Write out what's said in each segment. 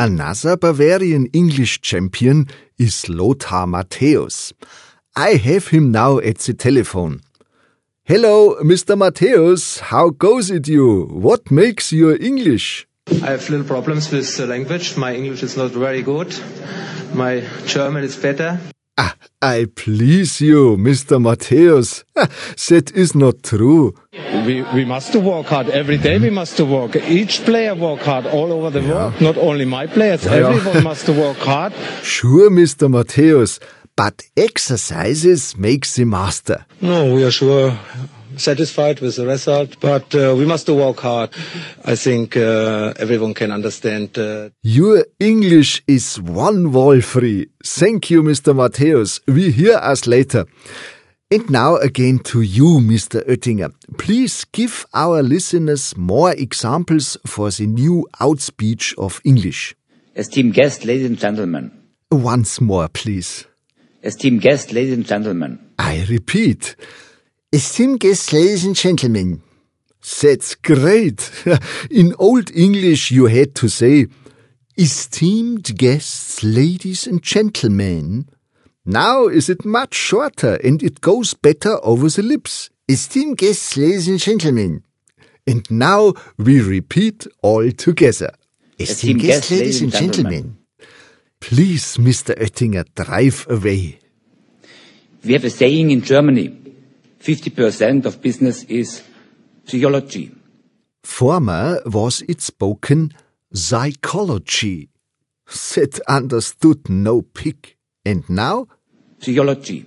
Another Bavarian English champion is Lothar Matthäus. I have him now at the telephone. Hello, Mr. Matthäus, how goes it you? What makes your English? I have little problems with the language. My English is not very good. My German is better. I please you, Mr. Matthäus. That is not true. We must work hard. Every day we must work. Each player work hard all over the world. Not only my players. Everyone must work hard. Sure, Mr. Matthäus. But exercises make the master. No, we are sure satisfied with the result, but we must work hard. I think everyone can understand. Your English is one wall free. Thank you, Mr. Matthäus. We hear us later. And now again to you, Mr. Oettinger. Please give our listeners more examples for the new outspeech of English. Esteemed guests, ladies and gentlemen. Once more, please. Esteemed guests, ladies and gentlemen. I repeat. Esteemed guests, ladies and gentlemen. That's great. In Old English you had to say, esteemed guests, ladies and gentlemen. Now is it much shorter and it goes better over the lips. Esteemed guests, ladies and gentlemen. And now we repeat all together. Esteemed guests, ladies and gentlemen. Please, Mr. Oettinger, drive away. We have a saying in Germany. 50% of business is psychology. Former was it spoken psychology. That understood no pig. And now? Psychology.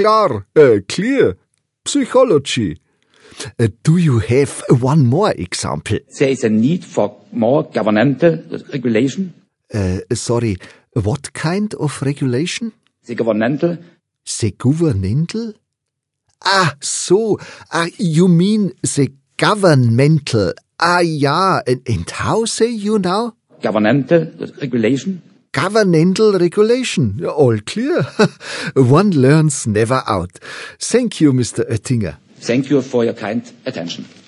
Clear. Psychology. Do you have one more example? There is a need for more governmental regulation. Sorry, what kind of regulation? The governmental. The governmental? You mean the governmental. Yeah, and how say you now? Governmental regulation. Governmental regulation. All clear. One learns never out. Thank you, Mr. Oettinger. Thank you for your kind attention.